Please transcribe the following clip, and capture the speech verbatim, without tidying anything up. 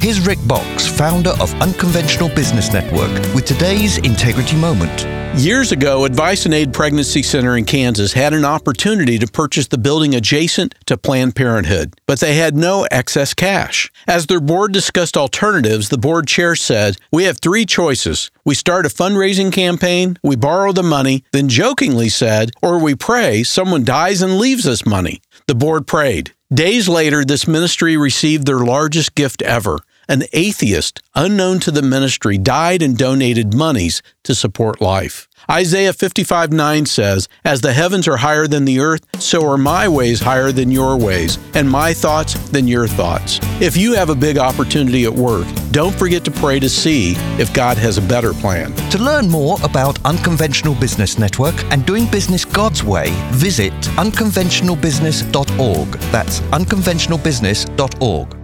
Here's Rick Box, founder of Unconventional Business Network, with today's Integrity Moment. Years ago, Advice and Aid Pregnancy Center in Kansas had an opportunity to purchase the building adjacent to Planned Parenthood, but they had no excess cash. As their board discussed alternatives, the board chair said, "We have three choices. We start a fundraising campaign, we borrow the money, then jokingly said, or we pray someone dies and leaves us money." The board prayed. Days later, this ministry received their largest gift ever. An atheist, unknown to the ministry, died and donated monies to support life. Isaiah fifty-five nine says, "As the heavens are higher than the earth, so are my ways higher than your ways, and my thoughts than your thoughts." If you have a big opportunity at work, don't forget to pray to see if God has a better plan. To learn more about Unconventional Business Network and doing business God's way, visit unconventional business dot org. That's unconventional business dot org.